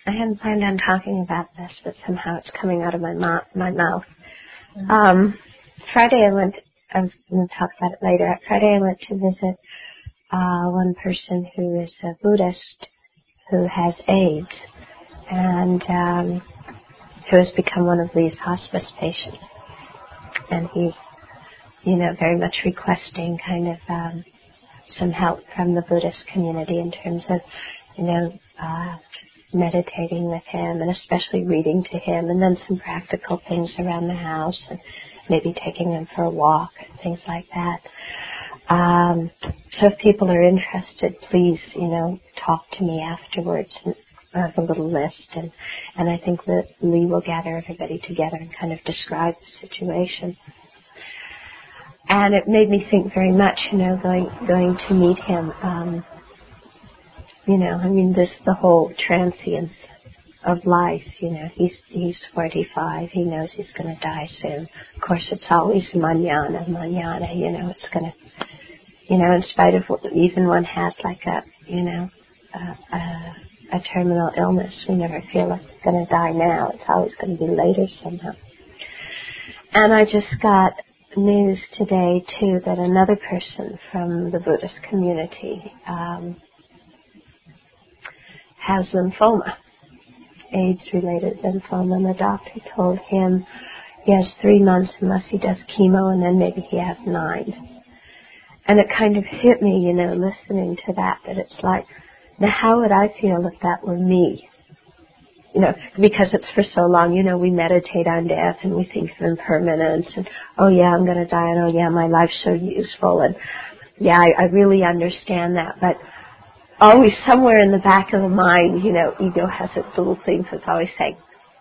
I hadn't planned on talking about this, but somehow it's coming out of my mouth. Friday I was going to talk about it later. Friday I went to visit one person who is a Buddhist who has AIDS and who has become one of these hospice patients. And he's, very much requesting kind of some help from the Buddhist community in terms of, meditating with him and especially reading to him, and then some practical things around the house and maybe taking him for a walk and things like that. So if people are interested, please, talk to me afterwards. And I have a little list, and I think that Lee will gather everybody together and kind of describe the situation. And it made me think very much, going to meet him. The whole transience of life. He's 45. He knows he's going to die soon. Of course, it's always mañana. It's going to, in spite of what even one has like a terminal illness, we never feel like it's going to die now. It's always going to be later somehow. And I just got news today, too, that another person from the Buddhist community has lymphoma, AIDS-related lymphoma, and the doctor told him he has 3 months unless he does chemo, and then maybe he has 9. And it kind of hit me, listening to that it's like, now how would I feel if that were me? Because it's for so long, we meditate on death and we think of impermanence and, oh yeah, I'm going to die, and oh yeah, my life's so useful, and yeah, I really understand that, but always somewhere in the back of the mind, ego has its little things that's always saying,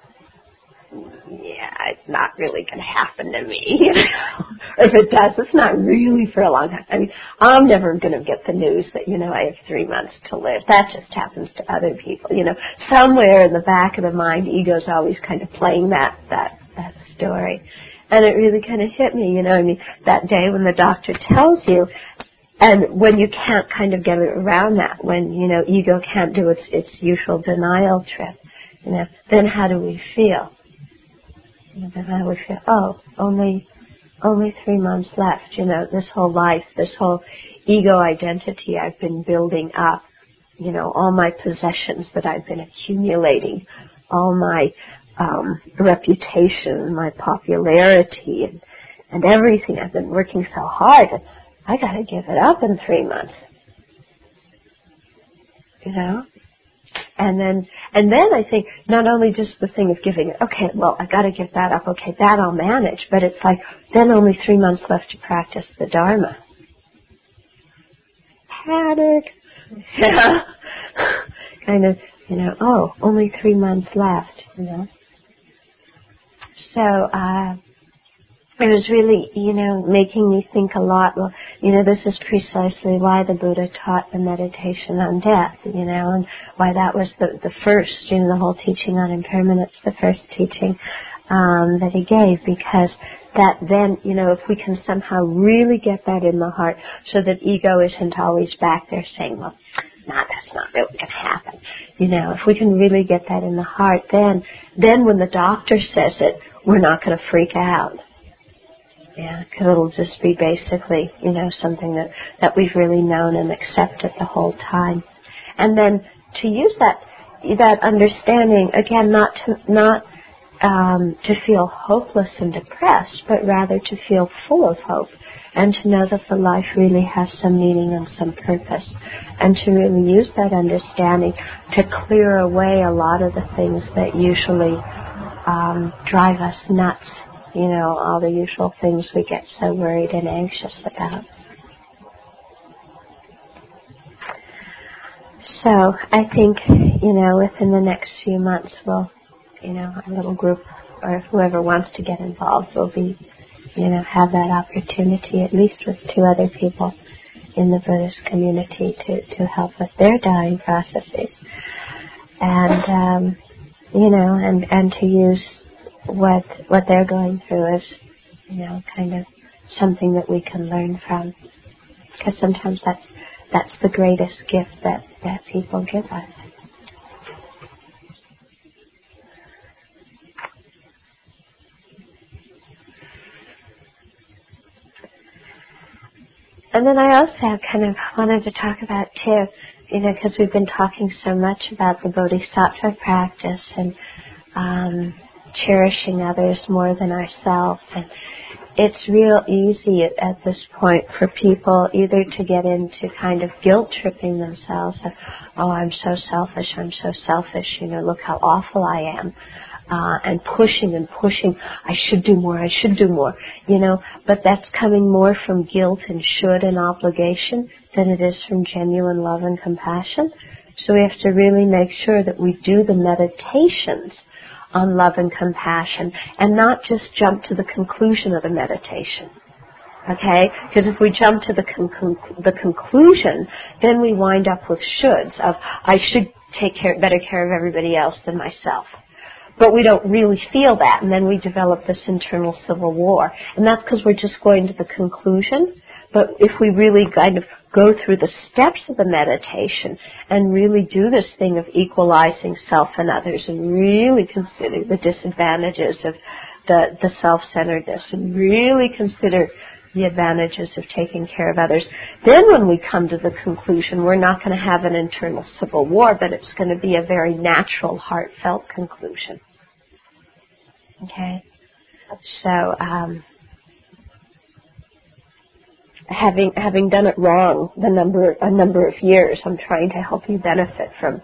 yeah, it's not really going to happen to me, Or if it does, it's not really for a long time. I mean, I'm never going to get the news that, I have 3 months to live. That just happens to other people, Somewhere in the back of the mind, ego's always kind of playing that story. And it really kind of hit me, that day when the doctor tells you, and when you can't kind of get around that, when, ego can't do its usual denial trip, then how do we feel? Then how do we feel? Oh, only 3 months left, this whole life, this whole ego identity I've been building up, all my possessions that I've been accumulating, all my reputation, my popularity, and everything. I've been working so hard. I got to give it up in 3 months. And then I think not only just the thing of giving it, okay, well, I got to give that up. Okay, that I'll manage. But it's like, then only 3 months left to practice the Dharma. Panic. Yeah. Kind of, oh, only 3 months left, So, it was really, making me think a lot. Well, this is precisely why the Buddha taught the meditation on death, and why that was the first, the whole teaching on impermanence, the first teaching that he gave, because that then, if we can somehow really get that in the heart so that ego isn't always back there saying, well, that's not really going to happen. If we can really get that in the heart, then when the doctor says it, we're not going to freak out. Yeah, because it'll just be basically, something that we've really known and accepted the whole time. And then to use that understanding, again, not to feel hopeless and depressed, but rather to feel full of hope and to know that the life really has some meaning and some purpose, and to really use that understanding to clear away a lot of the things that usually drive us nuts. All the usual things we get so worried and anxious about. So I think, within the next few months we'll, our little group, or whoever wants to get involved will be, have that opportunity, at least with 2 other people in the Buddhist community to help with their dying processes. And, and to use what they're going through is, kind of something that we can learn from. Because sometimes that's the greatest gift that people give us. And then I also kind of wanted to talk about too, because we've been talking so much about the Bodhisattva practice and cherishing others more than ourselves. And it's real easy at this point for people either to get into kind of guilt-tripping themselves of, oh, I'm so selfish, look how awful I am. And pushing, I should do more, but that's coming more from guilt and should and obligation than it is from genuine love and compassion. So we have to really make sure that we do the meditations on love and compassion and not just jump to the conclusion of the meditation. Okay? Because if we jump to the conclusion, then we wind up with shoulds of, I should take better care of everybody else than myself. But we don't really feel that, and then we develop this internal civil war. And that's because we're just going to the conclusion. But if we really kind of go through the steps of the meditation and really do this thing of equalizing self and others and really consider the disadvantages of the self-centeredness and really consider the advantages of taking care of others, then when we come to the conclusion, we're not going to have an internal civil war, but it's going to be a very natural, heartfelt conclusion. Okay? So, having done it wrong a number of years, I'm trying to help you benefit from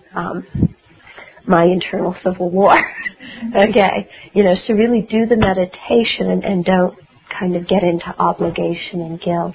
my internal civil war. Okay? So really do the meditation and don't kind of get into obligation and guilt.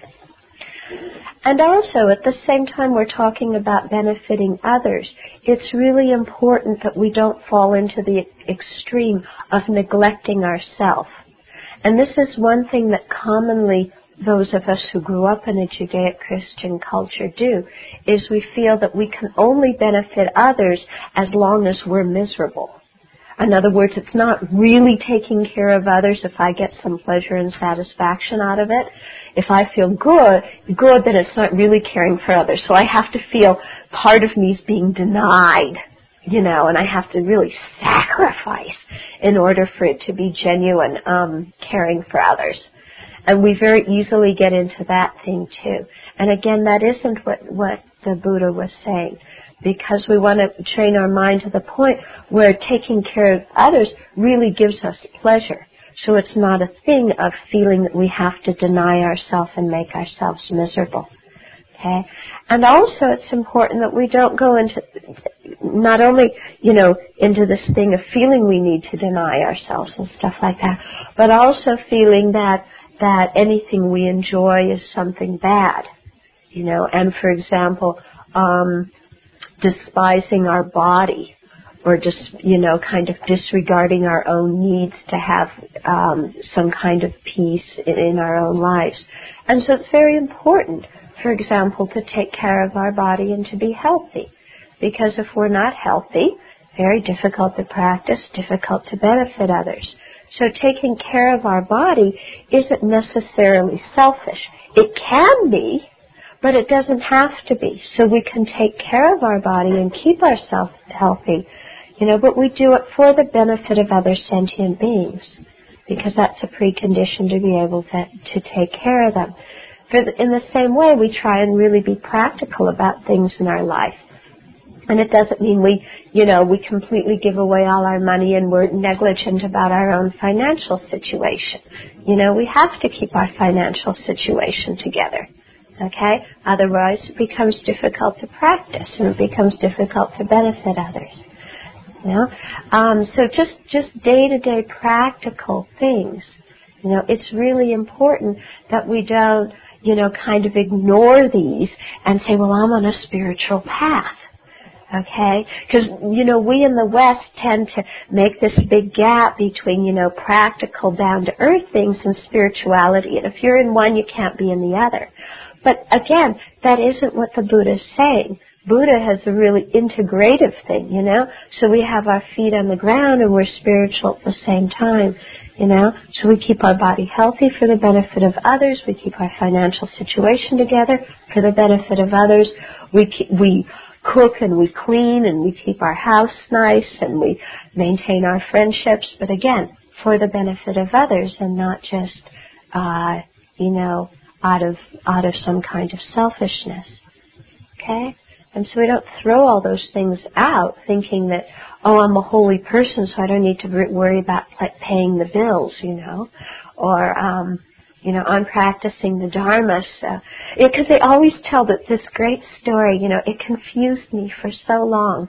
And also, at the same time we're talking about benefiting others, it's really important that we don't fall into the extreme of neglecting ourselves. And this is one thing that commonly those of us who grew up in a Judeo-Christian culture do, is we feel that we can only benefit others as long as we're miserable. In other words, it's not really taking care of others if I get some pleasure and satisfaction out of it. If I feel good, then it's not really caring for others. So I have to feel part of me is being denied, and I have to really sacrifice in order for it to be genuine caring for others. And we very easily get into that thing too. And again, that isn't what the Buddha was saying. Because we want to train our mind to the point where taking care of others really gives us pleasure. So it's not a thing of feeling that we have to deny ourselves and make ourselves miserable. Okay? And also it's important that we don't go into, not only, into this thing of feeling we need to deny ourselves and stuff like that, but also feeling that anything we enjoy is something bad. And for example, despising our body or just, kind of disregarding our own needs to have some kind of peace in our own lives. And so it's very important, for example, to take care of our body and to be healthy. Because if we're not healthy, very difficult to practice, difficult to benefit others. So taking care of our body isn't necessarily selfish. It can be, but it doesn't have to be. So we can take care of our body and keep ourselves healthy, but we do it for the benefit of other sentient beings, because that's a precondition to be able to take care of them. In the same way, we try and really be practical about things in our life. And it doesn't mean we completely give away all our money and we're negligent about our own financial situation. We have to keep our financial situation together. Okay? Otherwise it becomes difficult to practice and it becomes difficult to benefit others. So just day-to-day practical things. It's really important that we don't, kind of ignore these and say, well, I'm on a spiritual path. Okay? Because, we in the West tend to make this big gap between, practical down-to-earth things and spirituality. And if you're in one, you can't be in the other. But again, that isn't what the Buddha is saying. Buddha has a really integrative thing, So we have our feet on the ground and we're spiritual at the same time, So we keep our body healthy for the benefit of others. We keep our financial situation together for the benefit of others. We cook and we clean and we keep our house nice and we maintain our friendships, but again, for the benefit of others and not just, out of some kind of selfishness. Okay? And so we don't throw all those things out thinking that, oh, I'm a holy person, so I don't need to worry about paying the bills, or, I'm practicing the Dharma. Because they always tell this great story, it confused me for so long,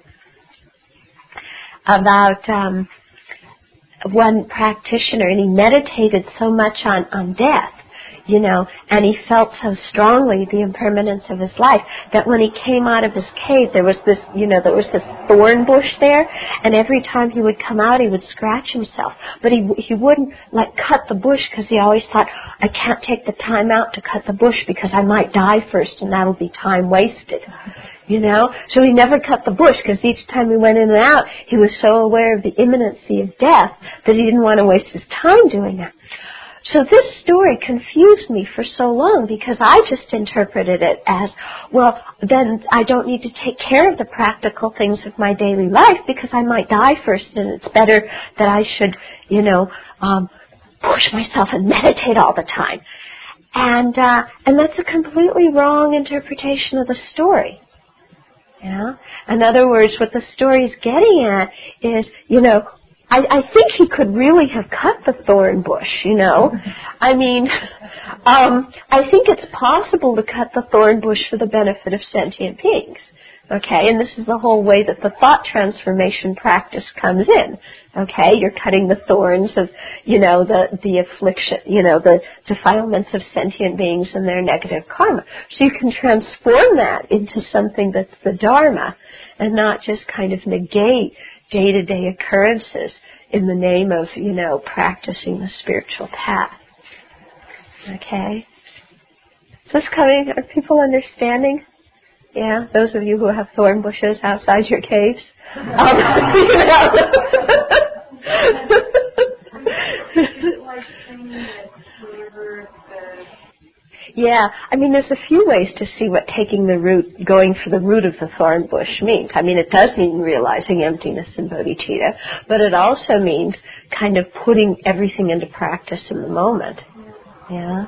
about one practitioner, and he meditated so much on death, and he felt so strongly the impermanence of his life that when he came out of his cave, there was this thorn bush there, and every time he would come out, he would scratch himself. But he wouldn't cut the bush, because he always thought, I can't take the time out to cut the bush because I might die first, and that'll be time wasted. So he never cut the bush, because each time he went in and out, he was so aware of the imminency of death that he didn't want to waste his time doing that. So this story confused me for so long, because I just interpreted it as, well, then I don't need to take care of the practical things of my daily life because I might die first, and it's better that I should, push myself and meditate all the time. And that's a completely wrong interpretation of the story. In other words, what the story's getting at is, I think he could really have cut the thorn bush, I mean, I think it's possible to cut the thorn bush for the benefit of sentient beings. Okay, and this is the whole way that the thought transformation practice comes in. Okay, you're cutting the thorns of, the affliction, the defilements of sentient beings and their negative karma. So you can transform that into something that's the Dharma and not just kind of negate day-to-day occurrences in the name of, practicing the spiritual path. Okay? Is this coming? Are people understanding? Yeah, those of you who have thorn bushes outside your caves. Yeah, I mean, there's a few ways to see what going for the root of the thorn bush means. I mean, it does mean realizing emptiness and bodhicitta, but it also means kind of putting everything into practice in the moment. Yeah?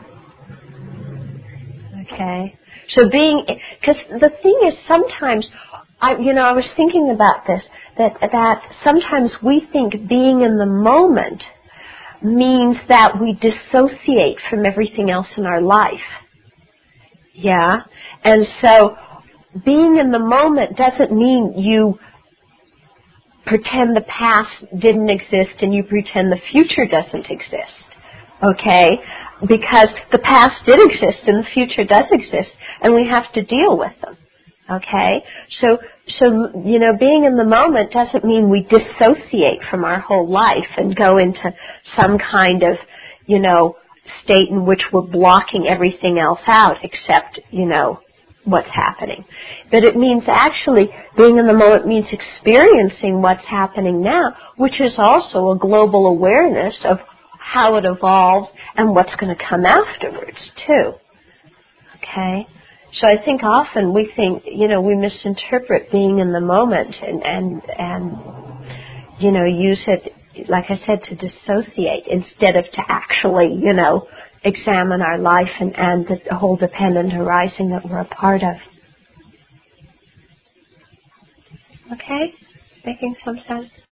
Okay. So because the thing is sometimes, I was thinking about this, that sometimes we think being in the moment means that we dissociate from everything else in our life. Yeah? And so being in the moment doesn't mean you pretend the past didn't exist and you pretend the future doesn't exist. Okay? Because the past did exist and the future does exist, and we have to deal with them. Okay? So being in the moment doesn't mean we dissociate from our whole life and go into some kind of, state in which we're blocking everything else out except, what's happening. But it means actually, being in the moment means experiencing what's happening now, which is also a global awareness of how it evolved and what's going to come afterwards, too. Okay? So I think often we think, we misinterpret being in the moment and use it, like I said, to dissociate instead of to actually, examine our life and the whole dependent arising that we're a part of. Okay? Making some sense?